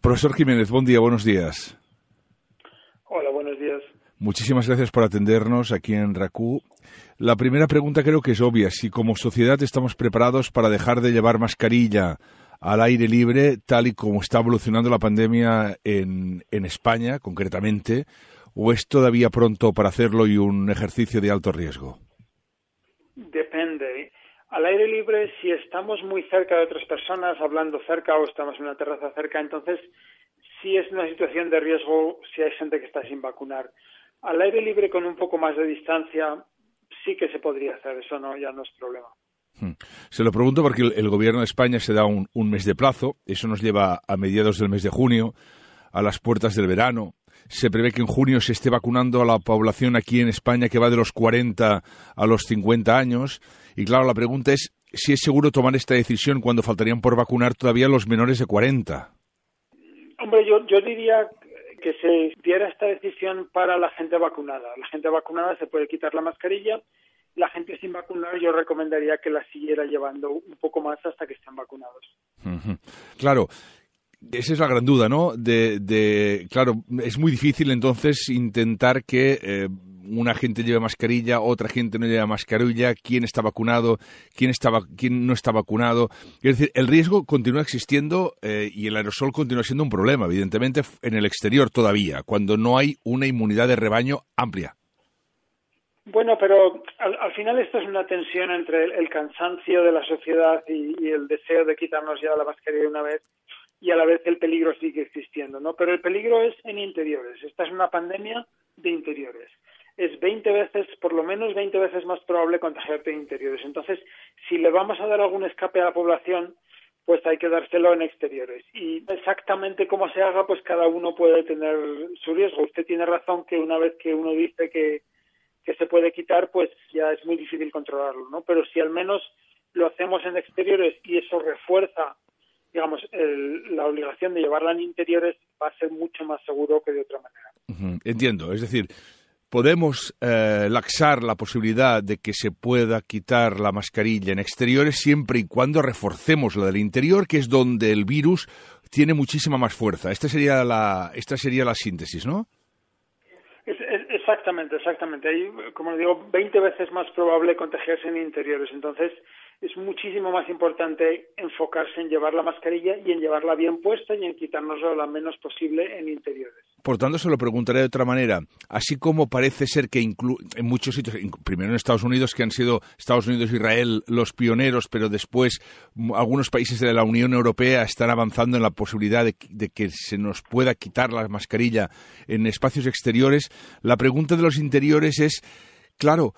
Profesor Jiménez, buen día, buenos días. Hola, buenos días. Muchísimas gracias por atendernos aquí en RACU. La primera pregunta creo que es obvia. Si como sociedad estamos preparados para dejar de llevar mascarilla al aire libre, tal y como está evolucionando la pandemia en España, concretamente, o es todavía pronto para hacerlo y un ejercicio de alto riesgo? Depende. Al aire libre, si estamos muy cerca de otras personas, hablando cerca o estamos en una terraza cerca, entonces sí es una situación de riesgo si hay gente que está sin vacunar. Al aire libre con un poco más de distancia sí que se podría hacer, eso no, ya no es problema. Se lo pregunto porque el Gobierno de España se da un mes de plazo, eso nos lleva a mediados del mes de junio, a las puertas del verano. Se prevé que en junio se esté vacunando a la población aquí en España que va de los 40 a los 50 años. Y claro, la pregunta es si es seguro tomar esta decisión cuando faltarían por vacunar todavía los menores de 40. Hombre, yo diría que se diera esta decisión para la gente vacunada. La gente vacunada se puede quitar la mascarilla. La gente sin vacunar yo recomendaría que la siguiera llevando un poco más hasta que estén vacunados. Uh-huh. Claro. Esa es la gran duda, ¿no? Claro, es muy difícil entonces intentar que una gente lleve mascarilla, otra gente no lleve mascarilla, quién está vacunado, quién no está vacunado. Es decir, el riesgo continúa existiendo y el aerosol continúa siendo un problema, evidentemente, en el exterior todavía, cuando no hay una inmunidad de rebaño amplia. Bueno, pero al final esto es una tensión entre el cansancio de la sociedad y el deseo de quitarnos ya la mascarilla de una vez, y a la vez el peligro sigue existiendo, ¿no? Pero el peligro es en interiores. Esta es una pandemia de interiores. Es 20 veces, por lo menos 20 veces más probable contagiarte de interiores. Entonces, si le vamos a dar algún escape a la población, pues hay que dárselo en exteriores. Y exactamente cómo se haga, pues cada uno puede tener su riesgo. Usted tiene razón que una vez que uno dice que se puede quitar, pues ya es muy difícil controlarlo, ¿no? Pero si al menos lo hacemos en exteriores y eso refuerza, digamos, la obligación de llevarla en interiores, va a ser mucho más seguro que de otra manera. Uh-huh. Entiendo. Es decir, podemos laxar la posibilidad de que se pueda quitar la mascarilla en exteriores siempre y cuando reforcemos la del interior, que es donde el virus tiene muchísima más fuerza. Esta sería la síntesis, ¿no? Exactamente. Hay, como digo, 20 veces más probable contagiarse en interiores. Entonces, es muchísimo más importante enfocarse en llevar la mascarilla y en llevarla bien puesta y en quitárnosla lo menos posible en interiores. Por tanto, se lo preguntaré de otra manera. Así como parece ser que en muchos sitios, primero en Estados Unidos, que han sido Estados Unidos e Israel los pioneros, pero después algunos países de la Unión Europea están avanzando en la posibilidad de que se nos pueda quitar la mascarilla en espacios exteriores, la pregunta de los interiores es, claro,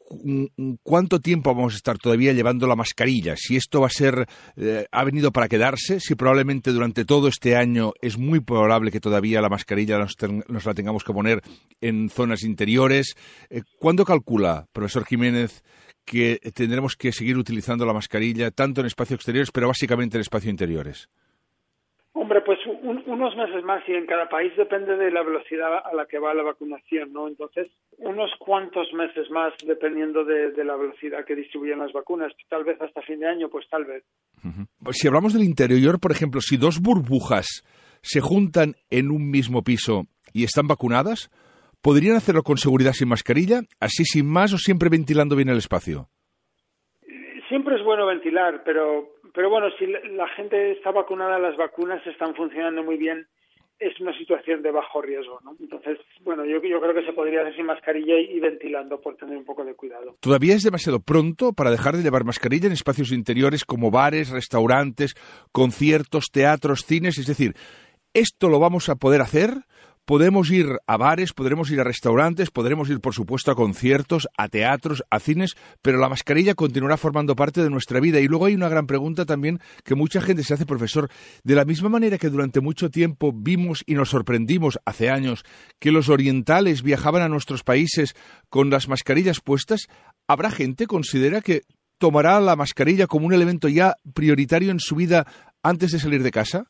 ¿cuánto tiempo vamos a estar todavía llevando la mascarilla? Si esto va a ser, ha venido para quedarse, si probablemente durante todo este año es muy probable que todavía la mascarilla nos la tengamos que poner en zonas interiores. ¿Cuándo calcula, profesor Jiménez, que tendremos que seguir utilizando la mascarilla tanto en espacios exteriores, pero básicamente en espacios interiores? Hombre, pues unos meses más, y en cada país depende de la velocidad a la que va la vacunación, ¿no? Entonces, unos cuantos meses más, dependiendo de la velocidad que distribuyen las vacunas. Tal vez hasta fin de año, pues tal vez. Uh-huh. Si hablamos del interior, por ejemplo, si dos burbujas se juntan en un mismo piso y están vacunadas, ¿podrían hacerlo con seguridad sin mascarilla? ¿Así sin más o siempre ventilando bien el espacio? Siempre es bueno ventilar, pero bueno, si la gente está vacunada, las vacunas están funcionando muy bien, es una situación de bajo riesgo, ¿no? Entonces, bueno, yo creo que se podría hacer sin mascarilla y ventilando por tener un poco de cuidado. ¿Todavía es demasiado pronto para dejar de llevar mascarilla en espacios interiores como bares, restaurantes, conciertos, teatros, cines? Es decir, ¿esto lo vamos a poder hacer? Podemos ir a bares, podremos ir a restaurantes, podremos ir, por supuesto, a conciertos, a teatros, a cines, pero la mascarilla continuará formando parte de nuestra vida. Y luego hay una gran pregunta también que mucha gente se hace, profesor. De la misma manera que durante mucho tiempo vimos y nos sorprendimos hace años que los orientales viajaban a nuestros países con las mascarillas puestas, ¿habrá gente que considera que tomará la mascarilla como un elemento ya prioritario en su vida antes de salir de casa?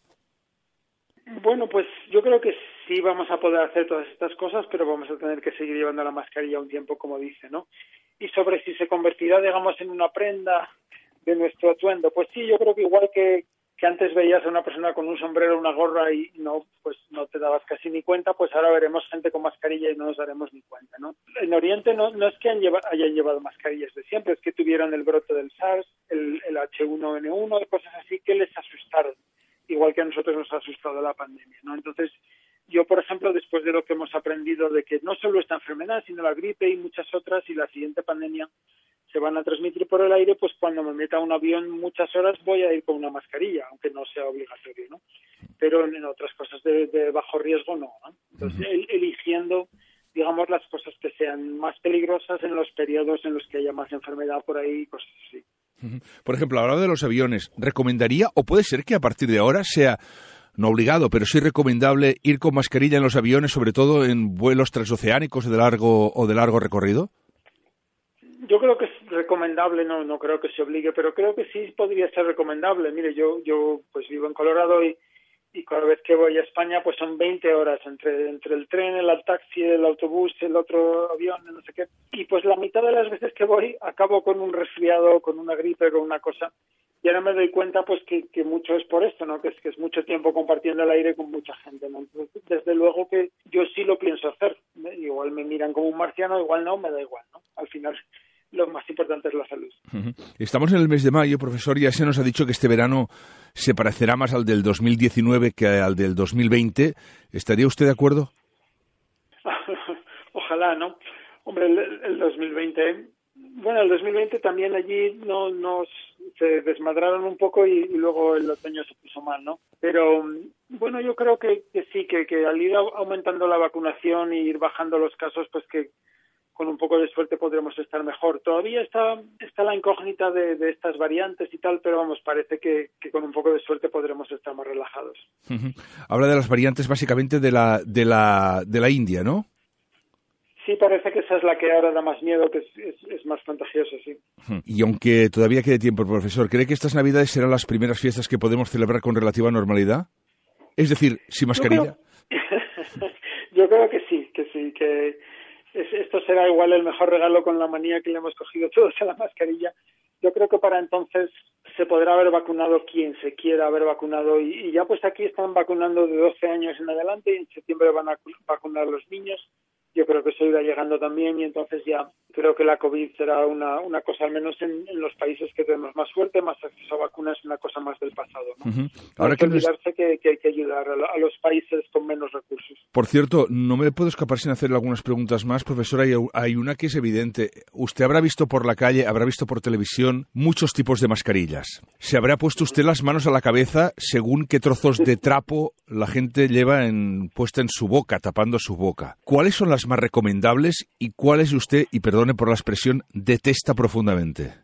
Bueno, pues yo creo que sí vamos a poder hacer todas estas cosas, pero vamos a tener que seguir llevando la mascarilla un tiempo, como dice, ¿no? Y sobre si se convertirá, digamos, en una prenda de nuestro atuendo, pues sí, yo creo que igual que que antes veías a una persona con un sombrero, una gorra y no te dabas casi ni cuenta, pues ahora veremos gente con mascarilla y no nos daremos ni cuenta, ¿no? En Oriente no es que hayan llevado mascarillas de siempre, es que tuvieron el brote del SARS, el H1N1, cosas así que les asustaron, igual que a nosotros nos ha asustado la pandemia, ¿no? Entonces, yo, por ejemplo, después de lo que hemos aprendido de que no solo esta enfermedad, sino la gripe y muchas otras, y la siguiente pandemia se van a transmitir por el aire, pues cuando me meta a un avión muchas horas voy a ir con una mascarilla, aunque no sea obligatorio, ¿no? Pero en otras cosas de bajo riesgo no, ¿no? Entonces, eligiendo, digamos, las cosas que sean más peligrosas en los periodos en los que haya más enfermedad por ahí, cosas así. Por ejemplo, hablando de los aviones, ¿recomendaría, o puede ser que a partir de ahora sea, no obligado, pero sí recomendable ir con mascarilla en los aviones, sobre todo en vuelos transoceánicos de largo recorrido? Yo creo que es recomendable, no creo que se obligue, pero creo que sí podría ser recomendable. Mire, yo pues vivo en Colorado y cada vez que voy a España pues son 20 horas entre el tren, el taxi, el autobús, el otro avión, no sé qué. Y pues la mitad de las veces que voy acabo con un resfriado, con una gripe, con una cosa. Y ahora me doy cuenta pues que mucho es por esto, ¿no? Que es mucho tiempo compartiendo el aire con mucha gente, ¿no? Entonces, desde luego que yo sí lo pienso hacer. Igual me miran como un marciano, igual no, me da igual, ¿no? Al final lo más importante es la salud. Estamos en el mes de mayo, profesor, y ya se nos ha dicho que este verano se parecerá más al del 2019 que al del 2020. ¿Estaría usted de acuerdo? Ojalá, ¿no? Hombre, el 2020... Bueno, el 2020 también allí nos se desmadraron un poco y luego el otoño se puso mal, ¿no? Pero bueno, yo creo que sí, que al ir aumentando la vacunación y ir bajando los casos, pues que con un poco de suerte podremos estar mejor. Todavía está la incógnita de estas variantes y tal, pero vamos, parece que con un poco de suerte podremos estar más relajados. Habla de las variantes básicamente de la India, ¿no? Sí, parece que esa es la que ahora da más miedo, que es más contagiosa, sí. Y aunque todavía quede tiempo, profesor, ¿cree que estas Navidades serán las primeras fiestas que podemos celebrar con relativa normalidad? Es decir, sin mascarilla. Yo creo que sí, que esto será igual el mejor regalo con la manía que le hemos cogido todos a la mascarilla. Yo creo que para entonces se podrá haber vacunado quien se quiera haber vacunado y ya pues aquí están vacunando de 12 años en adelante y en septiembre van a vacunar los niños. Yo creo que eso irá llegando también y entonces ya creo que la COVID será una cosa, al menos en los países que tenemos más suerte, más acceso a vacunas, una cosa más del pasado, ¿no? Ahora hay que olvidarse que hay que ayudar a los países con menos recursos. Por cierto, no me puedo escapar sin hacerle algunas preguntas más, profesora. Hay una que es evidente. Usted habrá visto por la calle, habrá visto por televisión muchos tipos de mascarillas. ¿Se habrá puesto usted las manos a la cabeza según qué trozos de trapo la gente lleva puesta en su boca, tapando su boca? ¿Cuáles son las más recomendables y cuáles usted, y perdone por la expresión, detesta profundamente?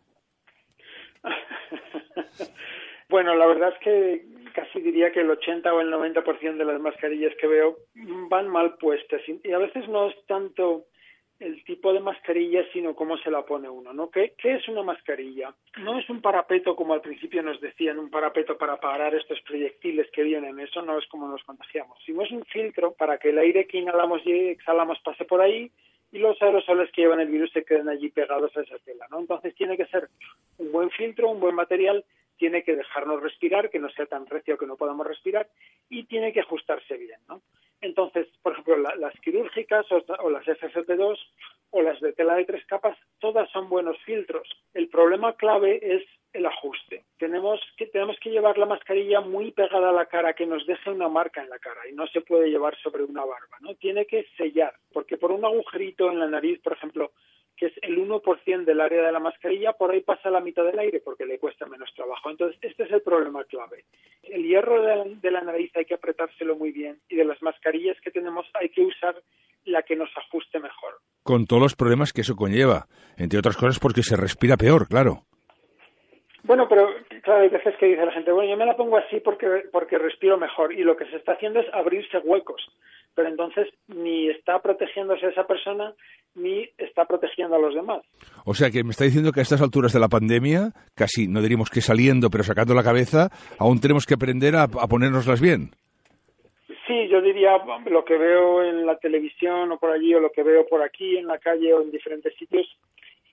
Bueno, la verdad es que casi diría que el 80 o el 90% de las mascarillas que veo van mal puestas y a veces no es tanto el tipo de mascarilla, sino cómo se la pone uno, ¿no? ¿Qué es una mascarilla? No es un parapeto, como al principio nos decían, un parapeto para parar estos proyectiles que vienen, eso no es como nos contagiamos, sino es un filtro para que el aire que inhalamos y exhalamos pase por ahí y los aerosoles que llevan el virus se queden allí pegados a esa tela, ¿no? Entonces tiene que ser un buen filtro, un buen material, tiene que dejarnos respirar, que no sea tan recio que no podamos respirar, y tiene que ajustarse bien, ¿no? Entonces, por ejemplo, las quirúrgicas o las FFP2 o las de tela de 3 capas, todas son buenos filtros. El problema clave es el ajuste. Tenemos que llevar la mascarilla muy pegada a la cara, que nos deje una marca en la cara, y no se puede llevar sobre una barba, ¿no? Tiene que sellar, porque por un agujerito en la nariz, por ejemplo, que es el 1% del área de la mascarilla, por ahí pasa la mitad del aire porque le cuesta menos trabajo. Entonces, este es el problema clave. El hierro de la nariz hay que apretárselo muy bien y de las mascarillas que tenemos hay que usar la que nos ajuste mejor. Con todos los problemas que eso conlleva, entre otras cosas porque se respira peor, claro. Bueno, pero claro, hay veces que dice la gente, bueno, yo me la pongo así porque respiro mejor, y lo que se está haciendo es abrirse huecos, pero entonces ni está protegiéndose a esa persona ni está protegiendo a los demás. O sea que me está diciendo que a estas alturas de la pandemia, casi no diríamos que saliendo, pero sacando la cabeza, aún tenemos que aprender a ponérnoslas bien. Sí, yo diría lo que veo en la televisión o por allí, o lo que veo por aquí en la calle o en diferentes sitios,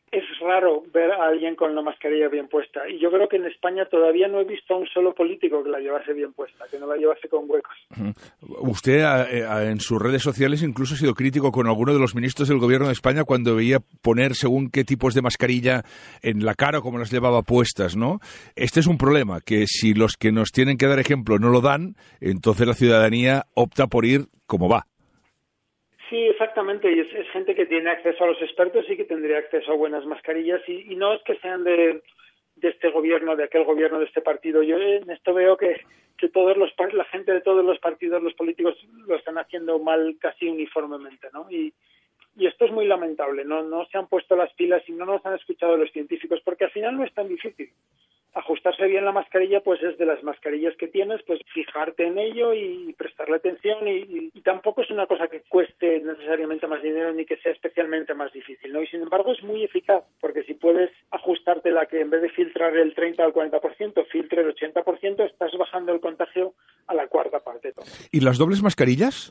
es raro ver a alguien con la mascarilla bien puesta. Y yo creo que en España todavía no he visto a un solo político que la llevase bien puesta, que no la llevase con huecos. Usted en sus redes sociales incluso ha sido crítico con alguno de los ministros del gobierno de España cuando veía poner según qué tipos de mascarilla en la cara o cómo las llevaba puestas, ¿no? Este es un problema, que si los que nos tienen que dar ejemplo no lo dan, entonces la ciudadanía opta por ir como va. Sí, exactamente, y es gente que tiene acceso a los expertos y que tendría acceso a buenas mascarillas, y no es que sean de este gobierno, de aquel gobierno, de este partido. Yo en esto veo que la gente de todos los partidos, los políticos, lo están haciendo mal casi uniformemente, ¿no? Y esto es muy lamentable, no se han puesto las pilas y no nos han escuchado los científicos, porque al final no es tan difícil. Ajustarse bien la mascarilla, pues es de las mascarillas que tienes, pues fijarte en ello y prestarle atención, y tampoco es una cosa que cueste necesariamente más dinero ni que sea especialmente más difícil, ¿no? Y sin embargo es muy eficaz, porque si puedes ajustarte la que en vez de filtrar el 30 al 40%, filtre el 80%, estás bajando el contagio a la cuarta parte. ¿Y las dobles mascarillas?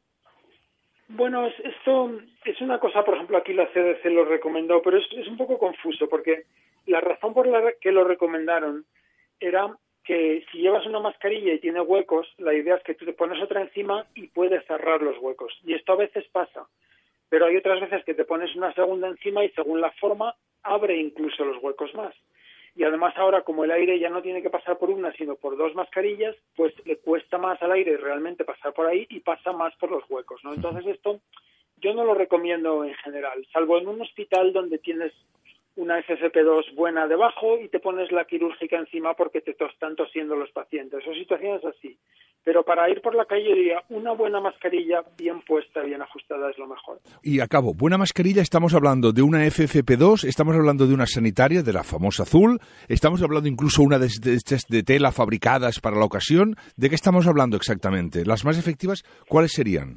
Bueno, esto es una cosa, por ejemplo, aquí la CDC lo recomendó, pero es un poco confuso, porque la razón por la que lo recomendaron era que si llevas una mascarilla y tiene huecos, la idea es que tú te pones otra encima y puedes cerrar los huecos. Y esto a veces pasa, pero hay otras veces que te pones una segunda encima y según la forma abre incluso los huecos más. Y además ahora, como el aire ya no tiene que pasar por una, sino por dos mascarillas, pues le cuesta más al aire realmente pasar por ahí y pasa más por los huecos, ¿no? Entonces esto yo no lo recomiendo en general, salvo en un hospital donde tienes una FFP2 buena debajo y te pones la quirúrgica encima porque te están tosiendo los pacientes. Son situaciones así. Pero para ir por la calle, diría, una buena mascarilla bien puesta, bien ajustada es lo mejor. Y a cabo, buena mascarilla, estamos hablando de una FFP2, estamos hablando de una sanitaria, de la famosa azul, estamos hablando incluso una de estas de tela fabricadas para la ocasión. ¿De qué estamos hablando exactamente? ¿Las más efectivas, cuáles serían?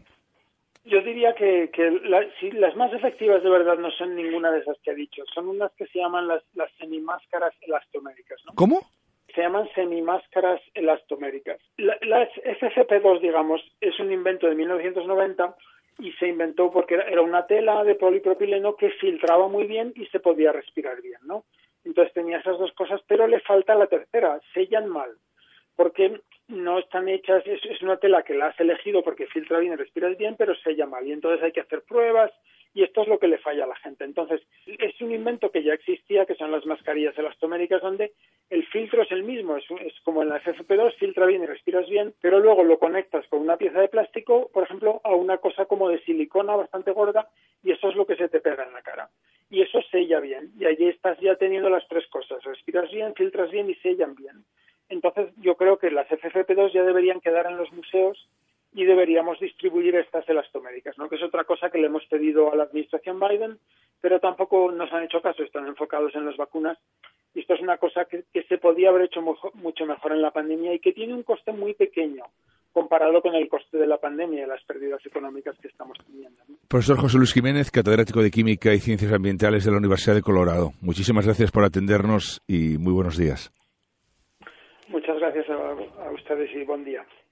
Yo diría que si las más efectivas de verdad no son ninguna de esas que he dicho, son unas que se llaman las semimáscaras elastoméricas, ¿no? ¿Cómo? Se llaman semimáscaras elastoméricas. Las FFP2, digamos, es un invento de 1990 y se inventó porque era una tela de polipropileno que filtraba muy bien y se podía respirar bien, ¿no? Entonces tenía esas dos cosas, pero le falta la tercera, sellan mal, porque no están hechas, es una tela que la has elegido porque filtra bien y respiras bien, pero sella mal, y entonces hay que hacer pruebas, y esto es lo que le falla a la gente. Entonces, es un invento que ya existía, que son las mascarillas elastoméricas, donde el filtro es el mismo, es como en la FFP2, filtra bien y respiras bien, pero luego lo conectas con una pieza de plástico, por ejemplo, a una cosa como de silicona bastante gorda, y eso es lo que se te pega en la cara. Y eso sella bien, y allí estás ya teniendo las tres cosas, respiras bien, filtras bien y sellan bien. Entonces, yo creo que las FFP2 ya deberían quedar en los museos y deberíamos distribuir estas elastoméricas, ¿no? Que es otra cosa que le hemos pedido a la administración Biden, pero tampoco nos han hecho caso, están enfocados en las vacunas. Y esto es una cosa que se podía haber hecho mucho mejor en la pandemia y que tiene un coste muy pequeño comparado con el coste de la pandemia y las pérdidas económicas que estamos teniendo, ¿no? Profesor José Luis Jiménez, catedrático de Química y Ciencias Ambientales de la Universidad de Colorado. Muchísimas gracias por atendernos y muy buenos días. Muchas gracias a ustedes y buen día.